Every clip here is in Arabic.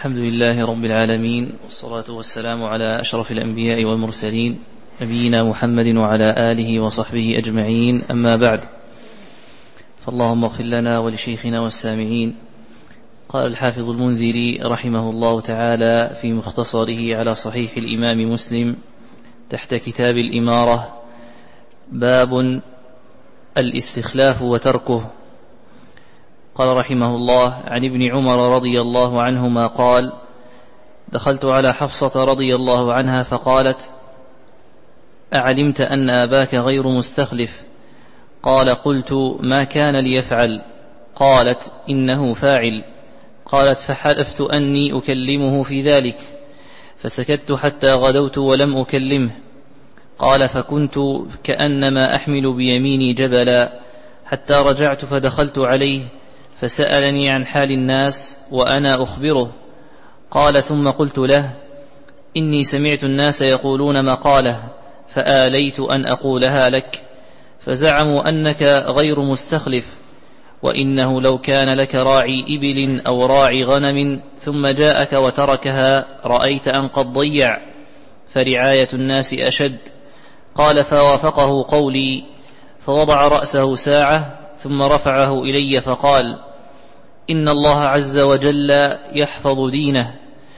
الحمد لله رب العالمين، والصلاة والسلام على أشرف الأنبياء والمرسلين، نبينا محمد وعلى آله وصحبه أجمعين. أما بعد، فاللهم اغفر لنا ولشيخنا والسامعين. قال الحافظ المنذري رحمه الله تعالى في مختصره على صحيح الإمام مسلم تحت كتاب الإمارة: باب الاستخلاف وتركه. قال رحمه الله: عن ابن عمر رضي الله عنهما قال: دخلت على حفصة رضي الله عنها فقالت: أعلمت أن أباك غير مستخلف؟ قال: قلت: ما كان ليفعل؟ قالت: إنه فاعل. قالت: فحلفت أني أكلمه في ذلك، فسكت حتى غدوت ولم أكلمه. قال: فكنت كأنما أحمل بيميني جبلا، حتى رجعت فدخلت عليه فسألني عن حال الناس وأنا أخبره. قال: ثم قلت له: إني سمعت الناس يقولون مقالة، فآليت أن أقولها لك، فزعموا أنك غير مستخلف، وإنه لو كان لك راعي إبل أو راعي غنم ثم جاءك وتركها رأيت أن قد ضيع، فرعاية الناس أشد. قال: فوافقه قولي، فوضع رأسه ساعة ثم رفعه إلي فقال: إن الله عز وجل يحفظ دينه،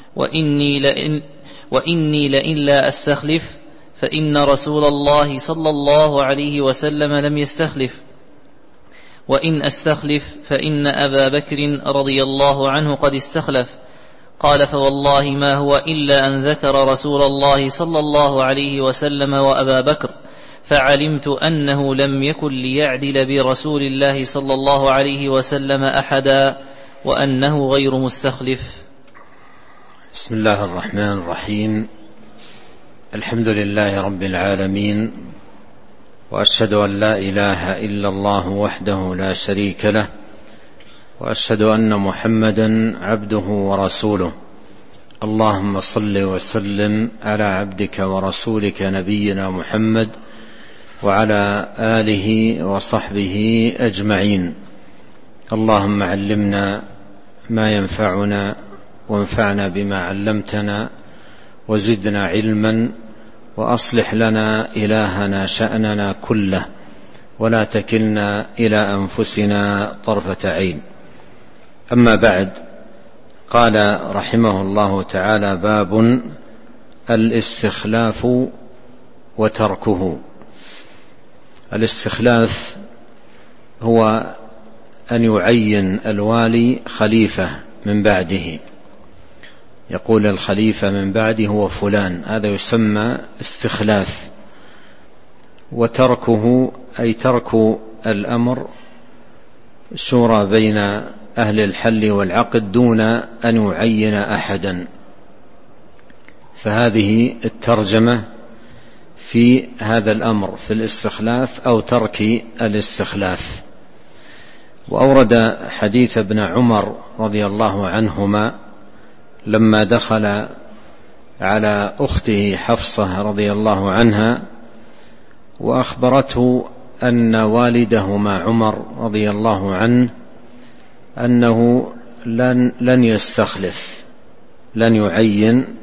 وإني لئن لا أستخلف فإن رسول الله صلى الله عليه وسلم لم يستخلف، وإن أستخلف فإن أبا بكر رضي الله عنه قد استخلف. قال: فوالله ما هو إلا أن ذكر رسول الله صلى الله عليه وسلم وأبا بكر، فعلمت أنه لم يكن ليعدل برسول الله صلى الله عليه وسلم أحدا، وأنه غير مستخلف. بسم الله الرحمن الرحيم. الحمد لله رب العالمين، وأشهد أن لا إله إلا الله وحده لا شريك له، وأشهد أن محمدا عبده ورسوله. اللهم صل وسلم على عبدك ورسولك نبينا محمد وعلى آله وصحبه أجمعين. اللهم علمنا ما ينفعنا، وانفعنا بما علمتنا، وزدنا علما، وأصلح لنا إلهنا شأننا كله، ولا تكلنا إلى أنفسنا طرفة عين. أما بعد، قال رحمه الله تعالى: باب الاستخلاف وتركه. الاستخلاف هو أن يعين الوالي خليفة من بعده، يقول الخليفة من بعده هو فلان، هذا يسمى استخلاف. وتركه أي ترك الأمر شورى بين أهل الحل والعقد دون أن يعين أحدا. فهذه الترجمة في هذا الأمر، في الاستخلاف أو ترك الاستخلاف. وأورد حديث ابن عمر رضي الله عنهما لما دخل على أخته حفصة رضي الله عنها وأخبرته أن والدهما عمر رضي الله عنه أنه لن يستخلف، لن يعين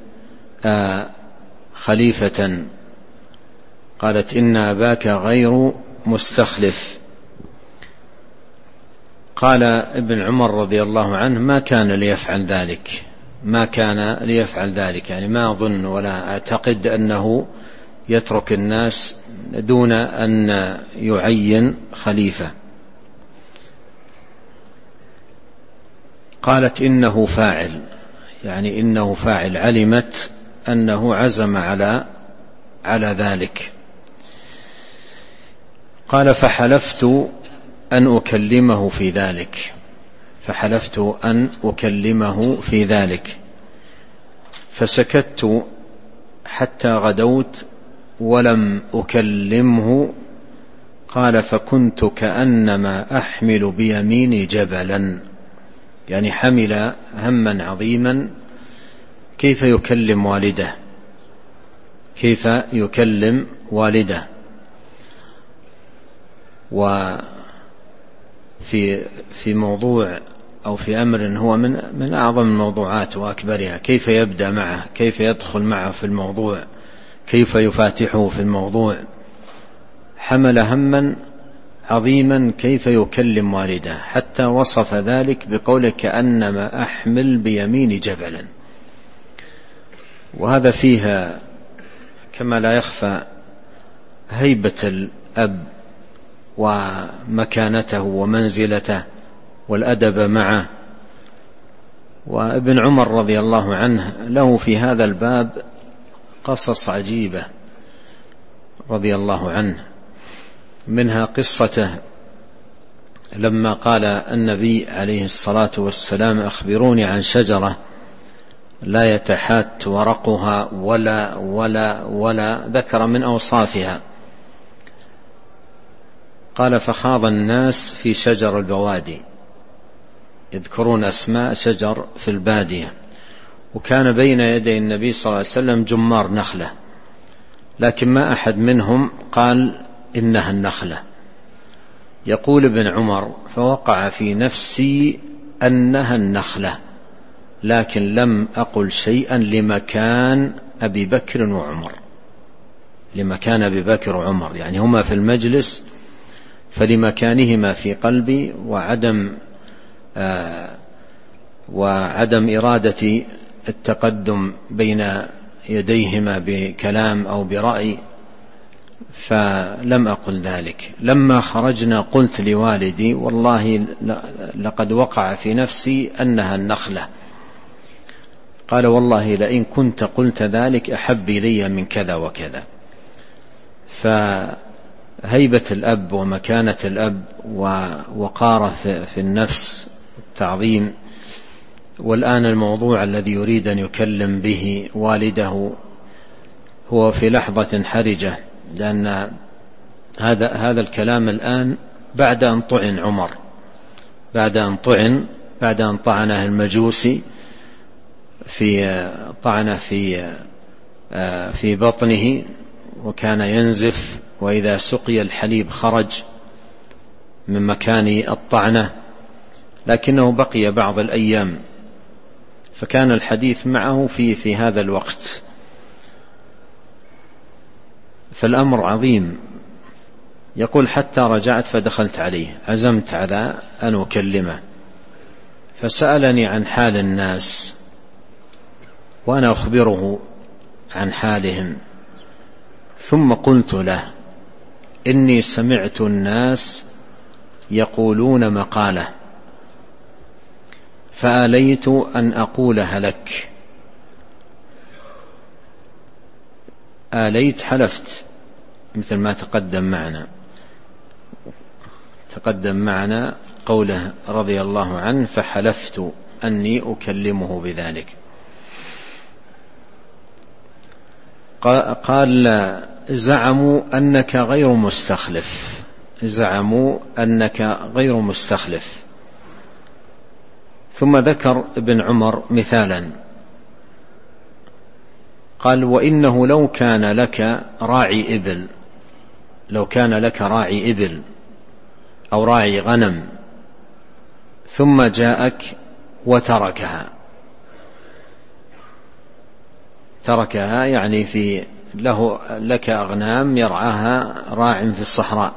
خليفة. قالت: إن أباك غير مستخلف. قال ابن عمر رضي الله عنه: ما كان ليفعل ذلك، ما كان ليفعل ذلك، يعني ما أظن ولا أعتقد أنه يترك الناس دون أن يعين خليفة. قالت: إنه فاعل، يعني إنه فاعل، علمت أنه عزم على ذلك. قال: فحلفت أن أكلمه في ذلك، فحلفت أن أكلمه في ذلك، فسكت حتى غدوت ولم أكلمه. قال: فكنت كأنما أحمل بيميني جبلا، يعني حمل هما عظيما. كيف يكلم والده؟ كيف يكلم والده؟ وفي موضوع أو في أمر هو من أعظم الموضوعات وأكبرها، كيف يبدأ معه، كيف يدخل معه في الموضوع، كيف يفاتحه في الموضوع. حمل هما عظيما كيف يكلم والده، حتى وصف ذلك بقوله كأنما أحمل بيمين جبلا. وهذا فيها كما لا يخفى هيبة الأب ومكانته ومنزلته والأدب معه. وابن عمر رضي الله عنه له في هذا الباب قصص عجيبة رضي الله عنه، منها قصته لما قال النبي عليه الصلاة والسلام أخبروني عن شجرة لا يتحات ورقها ولا ذكر من أوصافها. قال فخاض الناس في شجر البوادي، يذكرون أسماء شجر في البادية، وكان بين يدي النبي صلى الله عليه وسلم جمار نخلة، لكن ما أحد منهم قال إنها النخلة. يقول ابن عمر فوقع في نفسي أنها النخلة، لكن لم أقل شيئا لمكان أبي بكر وعمر، لمكان أبي بكر وعمر يعني هما في المجلس، فلمكانهما في قلبي وعدم إرادة التقدم بين يديهما بكلام أو برأي، فلم أقل ذلك. لما خرجنا قلت لوالدي والله لقد وقع في نفسي أنها النخلة. قال والله لئن كنت قلت ذلك أحب إلي من كذا وكذا. فهيبة الأب ومكانة الأب ووقاره في النفس والتعظيم. والآن الموضوع الذي يريد أن يكلم به والده هو في لحظة حرجة، لأن هذا الكلام الآن بعد أن طعن عمر، بعد أن طعنه المجوسي طعنه في بطنه وكان ينزف، وإذا سقي الحليب خرج من مكان الطعنة، لكنه بقي بعض الأيام، فكان الحديث معه في هذا الوقت. فالأمر عظيم. يقول حتى رجعت فدخلت عليه، عزمت على أن أكلمه، فسألني عن حال الناس وأنا أخبره عن حالهم، ثم قلت له إني سمعت الناس يقولون مقالة فآليت أن أقولها لك. آليت حلفت، مثل ما تقدم معنا قوله رضي الله عنه فحلفت أني أكلمه بذلك. قال زعموا أنك غير مستخلف. ثم ذكر ابن عمر مثالا، قال وإنه لو كان لك راعي إبل أو راعي غنم ثم جاءك وتركها يعني لك أغنام يرعاها راع في الصحراء،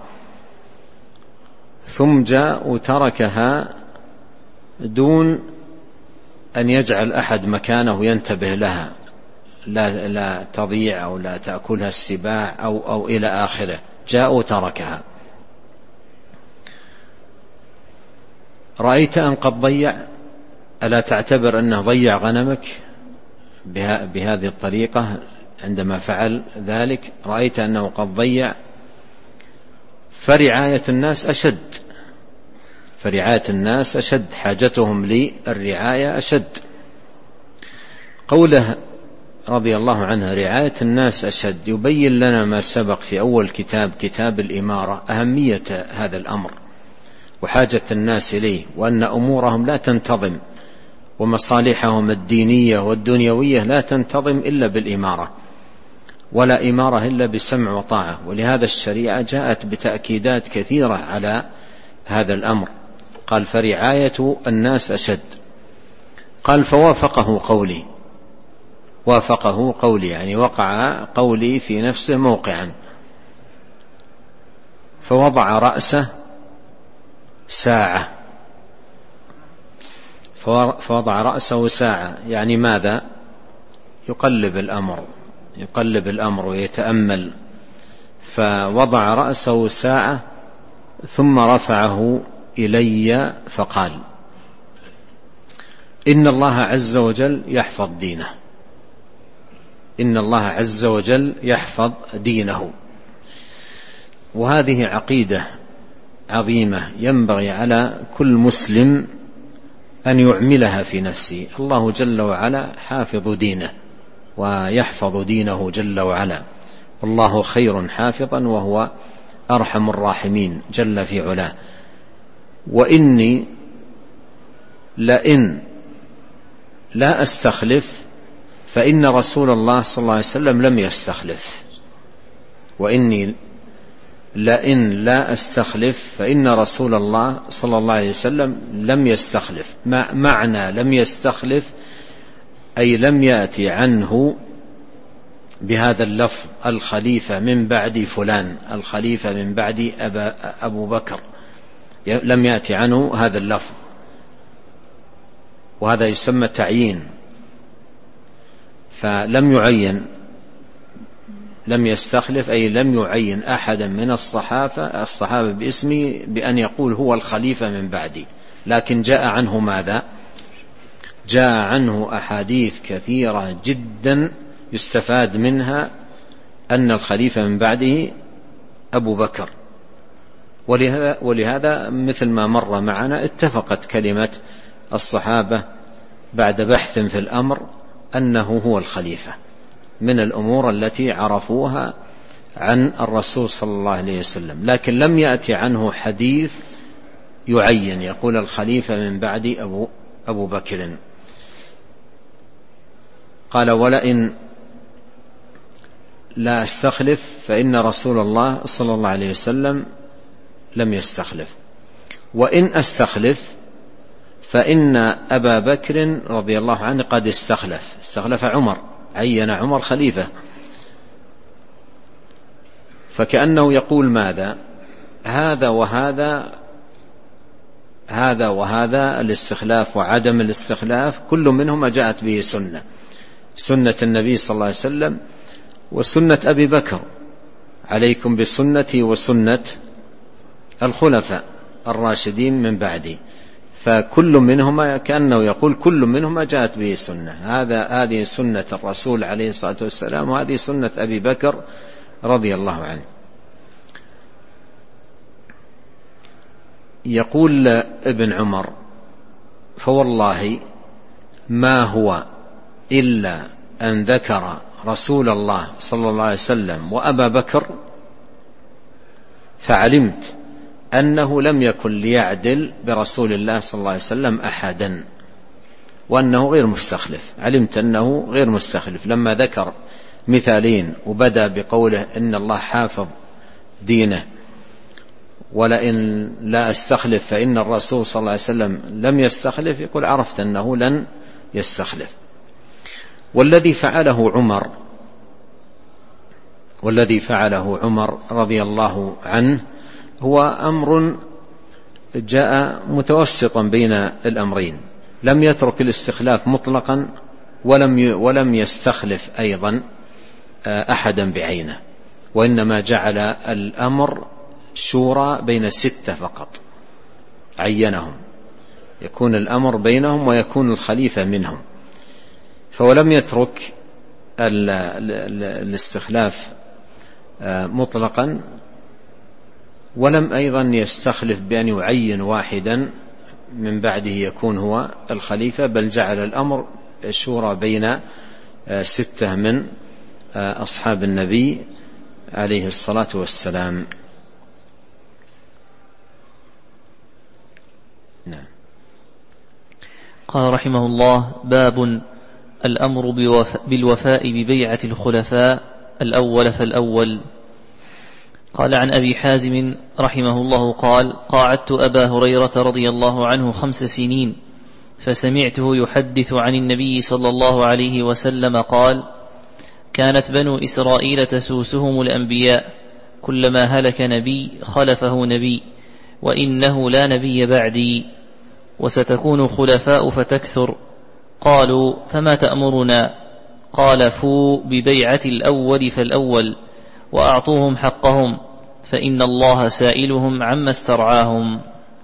ثم جاء وتركها دون أن يجعل أحد مكانه ينتبه لها، لا تضيع أو لا تأكلها السباع أو إلى آخره، جاء وتركها، رأيت أن قد ضيع؟ ألا تعتبر أنه ضيع غنمك بهذه الطريقة عندما فعل ذلك؟ رأيت أنه قد ضيع. فرعاية الناس أشد، حاجتهم للرعاية أشد. قوله رضي الله عنه رعاية الناس أشد يبين لنا ما سبق في أول كتاب الإمارة، أهمية هذا الأمر وحاجة الناس إليه، وأن أمورهم لا تنتظم ومصالحهم الدينية والدنيوية لا تنتظم إلا بالإمارة، ولا إمارة إلا بسمع وطاعة. ولهذا الشريعة جاءت بتأكيدات كثيرة على هذا الأمر، قال فرعاية الناس أشد. قال فوافقه قولي، وافقه قولي يعني وقع قولي في نفسه موقعا، فوضع رأسه ساعة، فوضع رأسه ساعة يعني ماذا؟ يقلب الأمر ويتأمل، فوضع رأسه ساعة ثم رفعه إلي فقال إن الله عز وجل يحفظ دينه، إن الله عز وجل يحفظ دينه. وهذه عقيدة عظيمة ينبغي على كل مسلم أن يعملها في نفسه. الله جل وعلا حافظ دينه ويحفظ دينه جل وعلا، والله خير حافظا وهو أرحم الراحمين جل في علاه. وإني لئن لا أستخلف فإن رسول الله صلى الله عليه وسلم لم يستخلف، وإني لئن لا أستخلف فإن رسول الله صلى الله عليه وسلم لم يستخلف. معنى لم يستخلف أي لم يأتي عنه بهذا اللفظ الخليفة من بعد فلان، الخليفة من بعد أبو بكر، لم يأتي عنه هذا اللفظ، وهذا يسمى تعيين. فلم يعين، لم يستخلف أي لم يعين أحدا من الصحابة باسمه بأن يقول هو الخليفة من بعدي، لكن جاء عنه ماذا؟ جاء عنه أحاديث كثيرة جدا يستفاد منها أن الخليفة من بعده أبو بكر. ولهذا مثل ما مر معنا اتفقت كلمة الصحابة بعد بحث في الأمر أنه هو الخليفة، من الأمور التي عرفوها عن الرسول صلى الله عليه وسلم، لكن لم يأتي عنه حديث يعين يقول الخليفة من بعد أبو بكر. قال ولئن لا أستخلف فإن رسول الله صلى الله عليه وسلم لم يستخلف، وإن أستخلف فإن أبا بكر رضي الله عنه قد استخلف عمر، عين عمر خليفة. فكأنه يقول ماذا؟ هذا وهذا الاستخلاف وعدم الاستخلاف كل منهما جاءت به سنة النبي صلى الله عليه وسلم وسنة أبي بكر، عليكم بسنتي وسنة الخلفاء الراشدين من بعدي. فكل منهما كأنه يقول كل منهما جاءت به سنة، هذه سنة الرسول عليه الصلاة والسلام، وهذه سنة أبي بكر رضي الله عنه. يقول ابن عمر فوالله ما هو إلا أن ذكر رسول الله صلى الله عليه وسلم وأبا بكر فعلمت أنه لم يكن ليعدل برسول الله صلى الله عليه وسلم أحدا، وأنه غير مستخلف. علمت أنه غير مستخلف لما ذكر مثالين وبدأ بقوله إن الله حافظ دينه، ولئن لا أستخلف فإن الرسول صلى الله عليه وسلم لم يستخلف، يقول عرفت أنه لن يستخلف. والذي فعله عمر رضي الله عنه هو أمر جاء متوسطا بين الأمرين، لم يترك الاستخلاف مطلقا ولم يستخلف أيضا أحدا بعينه، وإنما جعل الأمر شورى بين 6 فقط، عينهم يكون الأمر بينهم ويكون الخليفة منهم. فولم يترك الاستخلاف مطلقا، ولم أيضا يستخلف بأن يعين واحدا من بعده يكون هو الخليفة، بل جعل الأمر شورى بين 6 من أصحاب النبي عليه الصلاة والسلام. نعم. قال رحمه الله: باب الأمر بالوفاء ببيعة الخلفاء الأول فالأول. قال عن أبي حازم رحمه الله قال: قاعدت أبا هريرة رضي الله عنه 5 سنين، فسمعته يحدث عن النبي صلى الله عليه وسلم قال: كانت بنو إسرائيل تسوسهم الأنبياء، كلما هلك نبي خلفه نبي، وإنه لا نبي بعدي، وستكون خلفاء فتكثر. قالوا: فما تأمرنا؟ قال: فوا ببيعة الأول فالأول، وأعطوهم حقهم، فإن الله سائلهم عما استرعاهم.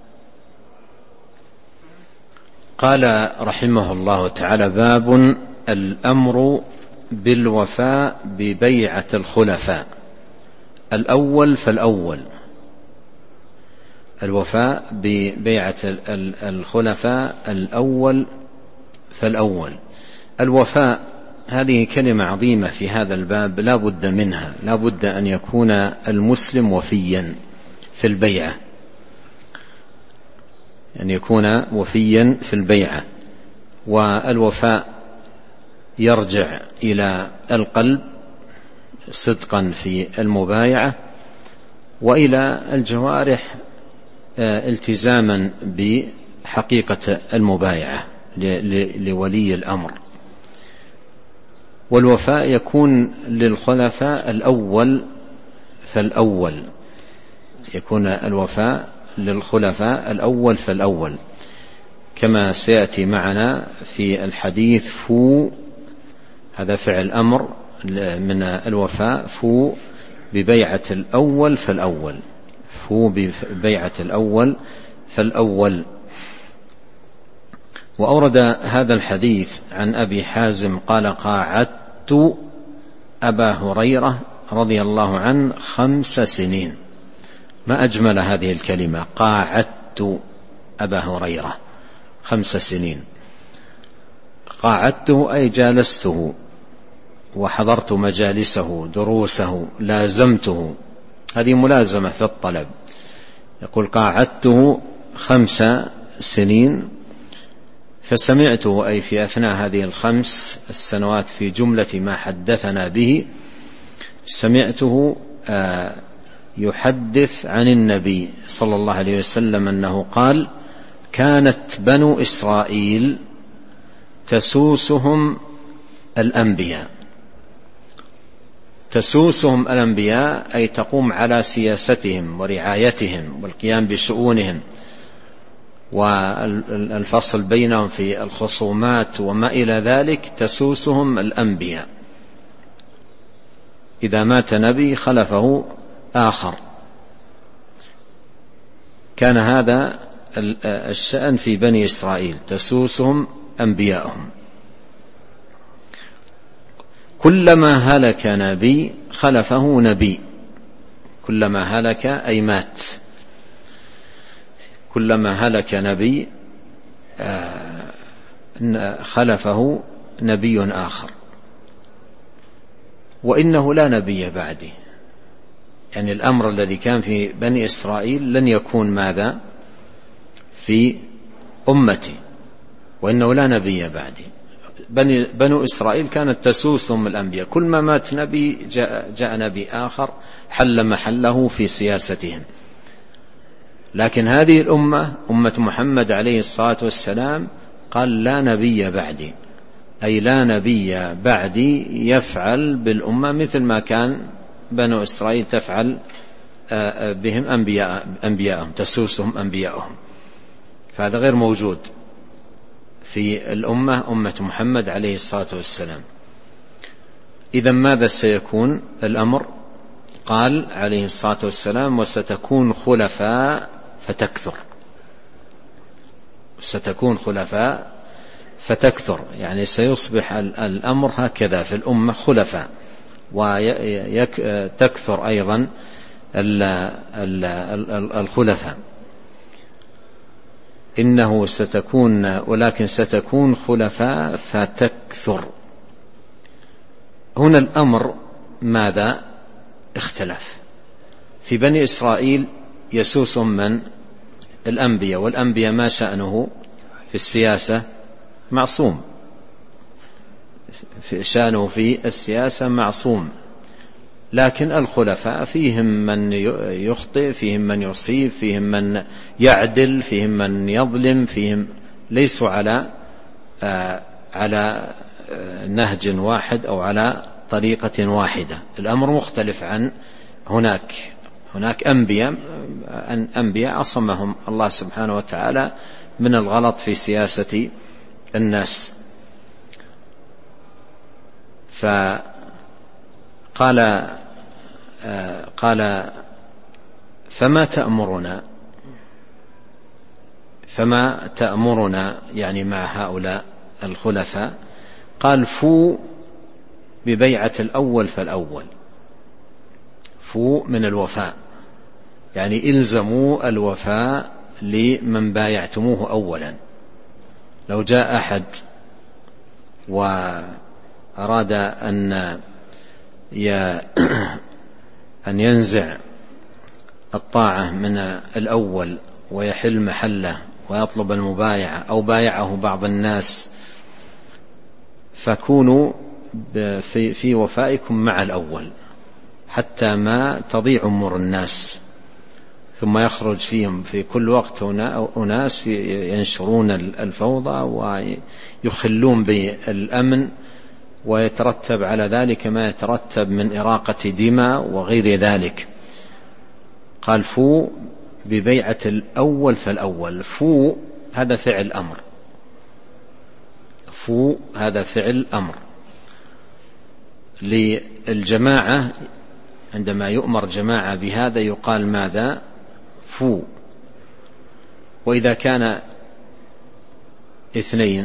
قال رحمه الله تعالى: باب الأمر بالوفاء ببيعة الخلفاء الأول فالأول. الوفاء ببيعة الخلفاء الأول فالأول. الوفاء هذه كلمة عظيمة في هذا الباب، لا بد منها، لا بد أن يكون المسلم وفيا في البيعة، أن يكون وفيا في البيعة. والوفاء يرجع إلى القلب صدقا في المبايعة، وإلى الجوارح التزاما بحقيقة المبايعة لولي الأمر. والوفاء يكون للخلفاء الأول فالأول، يكون الوفاء للخلفاء الأول فالأول، كما سيأتي معنا في الحديث: فو، هذا فعل أمر من الوفاء، فو ببيعة الأول فالأول، فو ببيعة الأول فالأول. وأورد هذا الحديث عن أبي حازم قال: قاعدت أبا هريرة رضي الله عنه 5 سنين. ما أجمل هذه الكلمة، قاعدت أبا هريرة 5 سنين. قاعدته أي جالسته وحضرت مجالسه، دروسه، لازمته، هذه ملازمة في الطلب. يقول: قاعدته 5 سنين، فسمعته أي في أثناء هذه ال5 السنوات في جملة ما حدثنا به، سمعته يحدث عن النبي صلى الله عليه وسلم أنه قال: كانت بنو إسرائيل تسوسهم الأنبياء. تسوسهم الأنبياء أي تقوم على سياستهم ورعايتهم والقيام بشؤونهم والفصل بينهم في الخصومات وما إلى ذلك. تسوسهم الأنبياء، إذا مات نبي خلفه آخر. كان هذا الشأن في بني إسرائيل، تسوسهم أنبياءهم. كلما هلك نبي خلفه نبي، كلما هلك أي مات، كلما هلك نبي خلفه نبي آخر، وإنه لا نبي بعده. يعني الأمر الذي كان في بني إسرائيل لن يكون ماذا في أمتي، وإنه لا نبي بعدي. بنو إسرائيل كانت تسوسهم الأنبياء، كل ما مات نبي جاء نبي آخر حل محله في سياستهم. لكن هذه الأمة، أمة محمد عليه الصلاة والسلام، قال: لا نبي بعدي، أي لا نبي بعدي يفعل بالأمة مثل ما كان بنو إسرائيل تفعل بهم أنبياءهم، تسوسهم أنبياءهم. فهذا غير موجود في الأمة، أمة محمد عليه الصلاة والسلام. إذن ماذا سيكون الأمر؟ قال عليه الصلاة والسلام: وستكون خلفاء فتكثر. ستكون خلفاء فتكثر، يعني سيصبح الأمر هكذا في الأمة، خلفاء، وتكثر أيضا الخلفاء. إنه ستكون، ولكن ستكون خلفاء فتكثر. هنا الأمر ماذا اختلف؟ في بني إسرائيل يسوسهم من؟ الأنبياء، والأنبياء ما شأنه في السياسة؟ معصوم، شأنه في السياسة معصوم، لكن الخلفاء فيهم من يخطئ، فيهم من يصيب، فيهم من يعدل، فيهم من يظلم، فيهم ليسوا على نهج واحد أو على طريقة واحدة. الأمر مختلف عن هناك أنبياء عصمهم الله سبحانه وتعالى من الغلط في سياسة الناس. قال فما تأمرنا يعني مع هؤلاء الخلفاء؟ قال فو ببيعة الأول فالأول. فو من الوفاء، يعني إلزموا الوفاء لمن بايعتموه أولا. لو جاء أحد وأراد أن ينزع الطاعة من الأول ويحل محله ويطلب المبايعة، أو بايعه بعض الناس، فكونوا في وفائكم مع الأول حتى ما تضيع أمور الناس، ثم يخرج فيهم في كل وقت أناس ينشرون الفوضى ويخلون بالأمن، ويترتب على ذلك ما يترتب من إراقة دماء وغير ذلك. قال فو ببيعة الأول فالأول. فو هذا فعل أمر، فو هذا فعل أمر للجماعة. عندما يؤمر جماعة بهذا يقال ماذا؟ فو. وإذا كان اثنين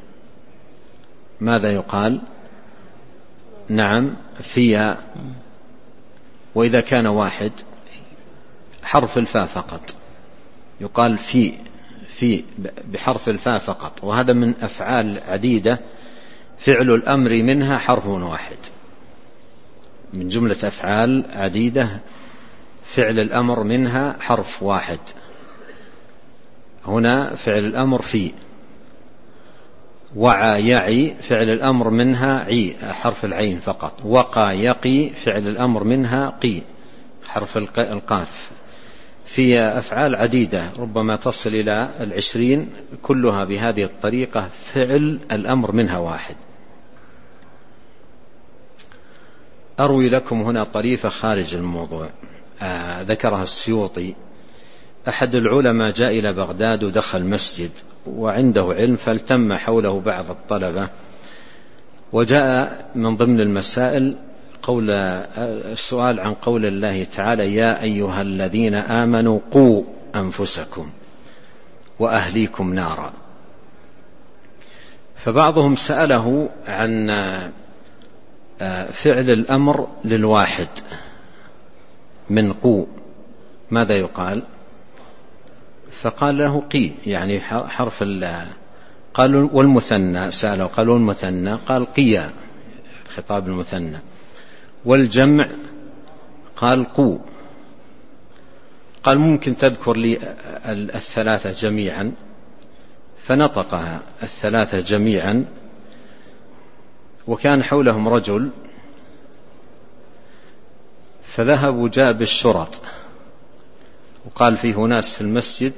ماذا يقال؟ نعم فيا. وإذا كان واحد حرف الفاء فقط يقال في بحرف الفاء فقط. وهذا من أفعال عديدة فعل الأمر منها حرف واحد، من جملة أفعال عديدة فعل الأمر منها حرف واحد. هنا فعل الأمر في. وعى يعي فعل الأمر منها عي حرف العين فقط. وقى يقي فعل الأمر منها قي حرف القاف. في أفعال عديدة ربما تصل إلى 20 كلها بهذه الطريقة فعل الأمر منها واحد. أروي لكم هنا طريفة خارج الموضوع ذكرها السيوطي. أحد العلماء جاء إلى بغداد ودخل مسجد وعنده علم، فالتم حوله بعض الطلبة، وجاء من ضمن المسائل السؤال عن قول الله تعالى: يا أيها الذين آمنوا قوا أنفسكم وأهليكم نارا. فبعضهم سأله عن فعل الأمر للواحد من قو ماذا يقال؟ فقال له قي، يعني حرف قالوا والمثنى سأله قالوا المثنى، قال قيا خطاب المثنى. والجمع قال قو. قال ممكن تذكر لي الثلاثة جميعا؟ فنطقها الثلاثة جميعا. وكان حولهم رجل فذهب وجاء بالشرط، وقال فيه ناس في المسجد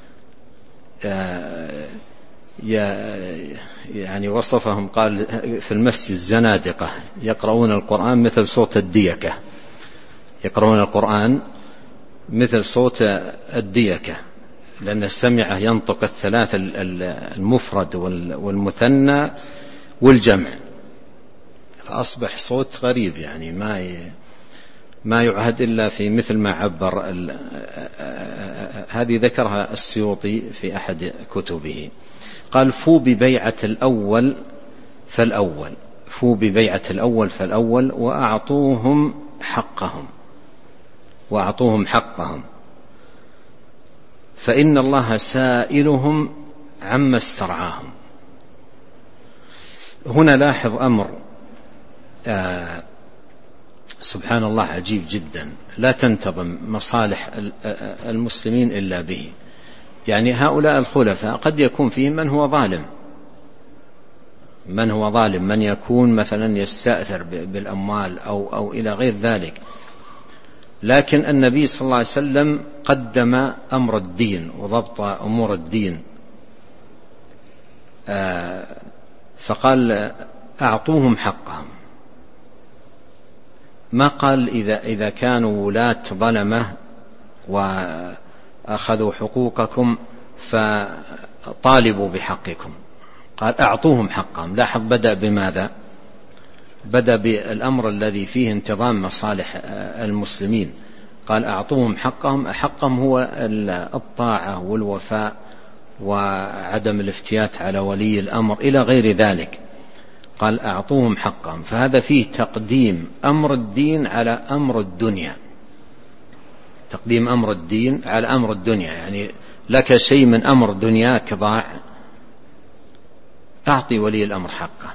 يعني وصفهم قال في المسجد زنادقة يقرؤون القرآن مثل صوت الديكة، يقرؤون القرآن مثل صوت الديكة، لأن السمعة ينطق الثلاث المفرد والمثنى والجمع، فأصبح صوت غريب يعني ما يعهد إلا في مثل ما عبر. هذه ذكرها السيوطي في أحد كتبه. قال فو ببيعة الأول فالأول. فو ببيعة الأول فالأول وأعطوهم حقهم فإن الله سائلهم عما استرعاهم. هنا لاحظ أمر سبحان الله عجيب جدا، لا تنتظم مصالح المسلمين إلا به. يعني هؤلاء الخلفاء قد يكون فيهم من هو ظالم، من هو ظالم، من يكون مثلا يستأثر بالأموال أو إلى غير ذلك. لكن النبي صلى الله عليه وسلم قدم أمر الدين وضبط أمور الدين، فقال أعطوهم حقهم. ما قال إذا كانوا ولاة ظلمة وأخذوا حقوقكم فطالبوا بحقكم، قال أعطوهم حقهم. لاحظ بدأ بماذا؟ بدأ بالأمر الذي فيه انتظام مصالح المسلمين، قال أعطوهم حقهم. حقهم هو الطاعة والوفاء وعدم الافتيات على ولي الأمر إلى غير ذلك. قال أعطوهم حقهم، فهذا فيه تقديم أمر الدين على أمر الدنيا، تقديم أمر الدين على أمر الدنيا. يعني لك شيء من أمر دنياك ضاع، أعطي ولي الأمر حقه،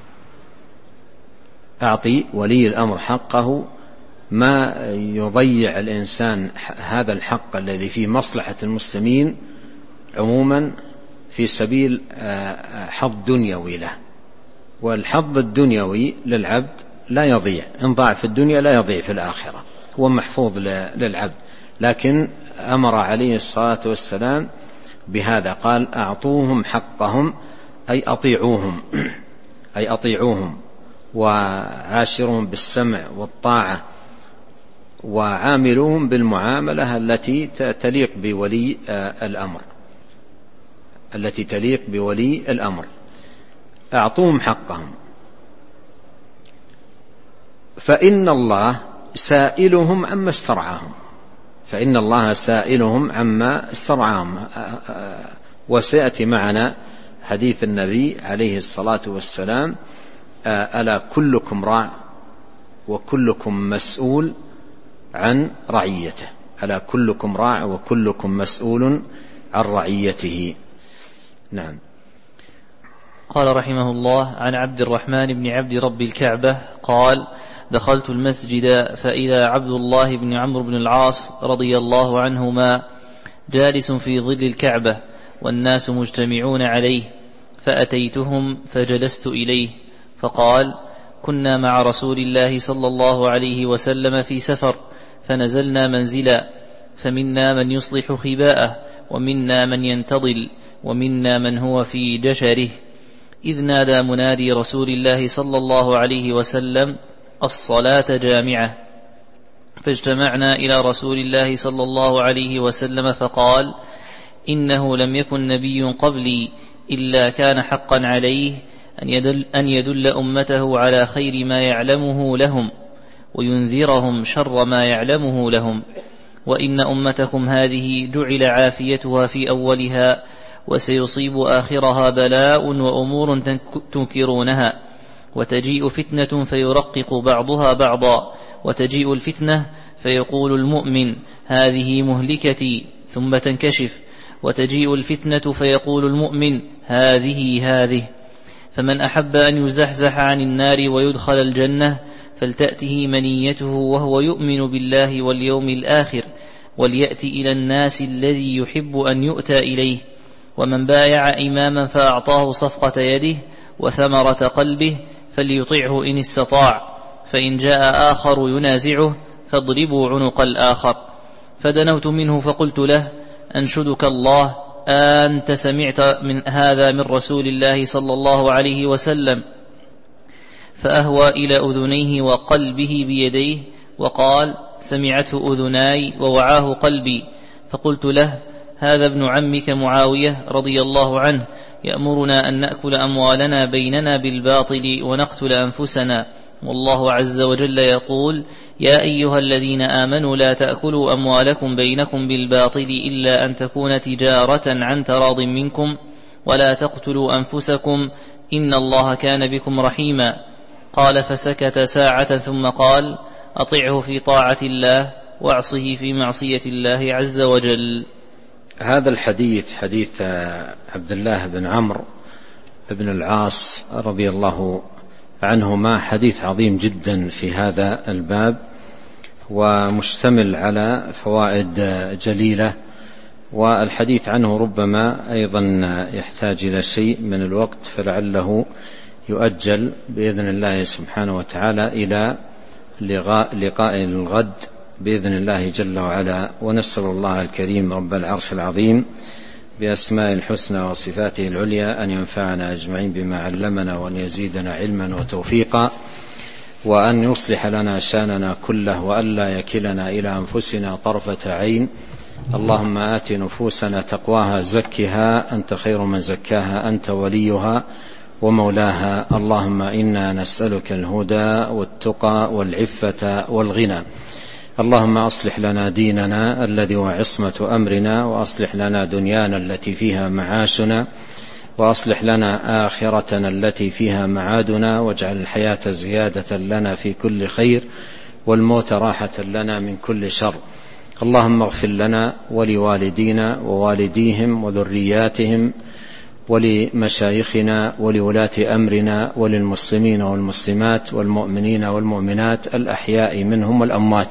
أعطي ولي الأمر حقه. ما يضيع الإنسان هذا الحق الذي فيه مصلحة المسلمين عموما في سبيل حظ دنيوي له، والحظ الدنيوي للعبد لا يضيع، إن ضاع في الدنيا لا يضيع في الآخرة، هو محفوظ للعبد. لكن أمر عليه الصلاة والسلام بهذا، قال أعطوهم حقهم، أي أطيعوهم، أي أطيعوهم وعاشرهم بالسمع والطاعة، وعاملوهم بالمعاملة التي تليق بولي الأمر، التي تليق بولي الأمر. أعطوهم حقهم، فإن الله سائلهم عما استرعاهم، فإن الله سائلهم عما استرعاهم. وسيأتي معنا حديث النبي عليه الصلاة والسلام: ألا كلكم راع وكلكم مسؤول عن رعيته، ألا كلكم راع وكلكم مسؤول عن رعيته. نعم. قال رحمه الله: عن عبد الرحمن بن عبد رب الكعبة قال: دخلت المسجد فإذا عبد الله بن عمرو بن العاص رضي الله عنهما جالس في ظل الكعبة والناس مجتمعون عليه، فأتيتهم فجلست إليه، فقال: كنا مع رسول الله صلى الله عليه وسلم في سفر، فنزلنا منزلا، فمنا من يصلح خباءه، ومنا من ينتظل، ومنا من هو في جشره، إذ نادى منادي رسول الله صلى الله عليه وسلم: الصلاة جامعة. فاجتمعنا إلى رسول الله صلى الله عليه وسلم فقال: إنه لم يكن نبي قبلي إلا كان حقا عليه أن يدل أمته على خير ما يعلمه لهم وينذرهم شر ما يعلمه لهم، وإن أمتكم هذه جعل عافيتها في أولها، وسيصيب آخرها بلاء وأمور تنكرونها، وتجيء فتنة فيرقق بعضها بعضا، وتجيء الفتنة فيقول المؤمن: هذه مهلكتي، ثم تنكشف، وتجيء الفتنة فيقول المؤمن: هذه. فمن أحب أن يزحزح عن النار ويدخل الجنة فلتأته منيته وهو يؤمن بالله واليوم الآخر، وليأتي إلى الناس الذي يحب أن يؤتى إليه. ومن بايع إماما فأعطاه صفقة يده وثمرة قلبه فليطيعه إن استطاع، فإن جاء آخر ينازعه فاضربوا عنق الآخر. فدنوت منه فقلت له: أنشدك الله، أنت سمعت من هذا من رسول الله صلى الله عليه وسلم؟ فأهوى إلى أذنيه وقلبه بيديه وقال: سمعته أذناي ووعاه قلبي. فقلت له: هذا ابن عمك معاوية رضي الله عنه يأمرنا أن نأكل أموالنا بيننا بالباطل ونقتل أنفسنا، والله عز وجل يقول: يا أيها الذين آمنوا لا تأكلوا أموالكم بينكم بالباطل إلا أن تكون تجارة عن تراض منكم، ولا تقتلوا أنفسكم إن الله كان بكم رحيما. قال: فسكت ساعة ثم قال: أطعه في طاعة الله واعصه في معصية الله عز وجل. هذا الحديث حديث عبد الله بن عمرو بن العاص رضي الله عنهما حديث عظيم جدا في هذا الباب، ومشتمل على فوائد جليلة، والحديث عنه ربما أيضا يحتاج إلى شيء من الوقت، فلعله يؤجل بإذن الله سبحانه وتعالى إلى لقاء الغد بإذن الله جل وعلا. ونسأل الله الكريم رب العرش العظيم بأسماء الحسنى وصفاته العليا أن ينفعنا أجمعين بما علمنا، وأن يزيدنا علما وتوفيقا، وأن يصلح لنا شأننا كله، وأن لا يكلنا إلى أنفسنا طرفة عين. اللهم آت نفوسنا تقواها زكها أنت خير من زكاها أنت وليها ومولاها. اللهم إنا نسألك الهدى والتقى والعفة والغنى. اللهم أصلح لنا ديننا الذي هو عصمة أمرنا، وأصلح لنا دنيانا التي فيها معاشنا، وأصلح لنا آخرتنا التي فيها معادنا، واجعل الحياة زيادة لنا في كل خير، والموت راحة لنا من كل شر. اللهم اغفر لنا ولوالدينا ووالديهم وذرياتهم ولمشايخنا ولولاة أمرنا وللمسلمين والمسلمات والمؤمنين والمؤمنات الأحياء منهم والأموات.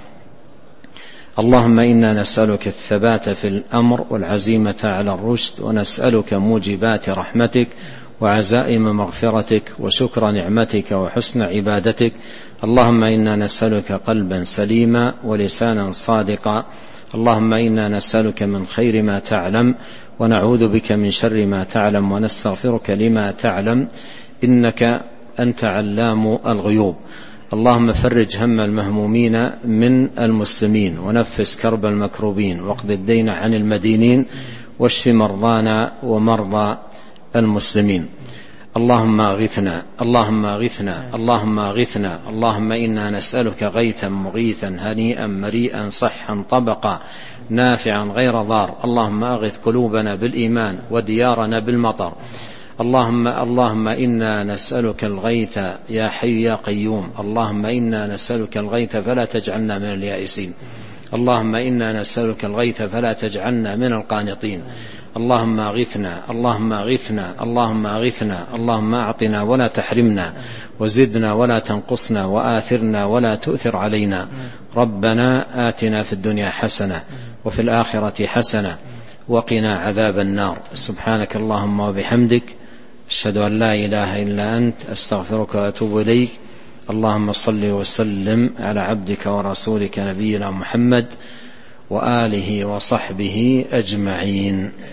اللهم إنا نسألك الثبات في الأمر والعزيمة على الرشد، ونسألك موجبات رحمتك وعزائم مغفرتك وشكر نعمتك وحسن عبادتك. اللهم إنا نسألك قلبا سليما ولسانا صادقا. اللهم إنا نسألك من خير ما تعلم، ونعوذ بك من شر ما تعلم، ونستغفرك لما تعلم، إنك أنت علام الغيوب. اللهم فرج هم المهمومين من المسلمين، ونفس كرب المكروبين، واقض الدين عن المدينين، واشف مرضانا ومرضى المسلمين. اللهم اغثنا اللهم اغثنا اللهم اغثنا. اللهم إنا نسألك غيثا مغيثا هنيئا مريئا صحا طبقا نافعا غير ضار. اللهم اغث قلوبنا بالإيمان وديارنا بالمطر. اللهم إنا نسألك الغيث يا حي يا قيوم. اللهم إنا نسألك الغيث فلا تجعلنا من اليائسين. اللهم إنا نسألك الغيث فلا تجعلنا من القانطين. اللهم اغثنا اللهم اغثنا اللهم اغثنا. اللهم أعطنا ولا تحرمنا، وزدنا ولا تنقصنا، وآثرنا ولا تؤثر علينا. ربنا آتنا في الدنيا حسنة وفي الآخرة حسنة وقنا عذاب النار. سبحانك اللهم وبحمدك، أشهد أن لا إله إلا أنت، أستغفرك وأتوب إليك. اللهم صل وسلم على عبدك ورسولك نبينا محمد وآله وصحبه أجمعين.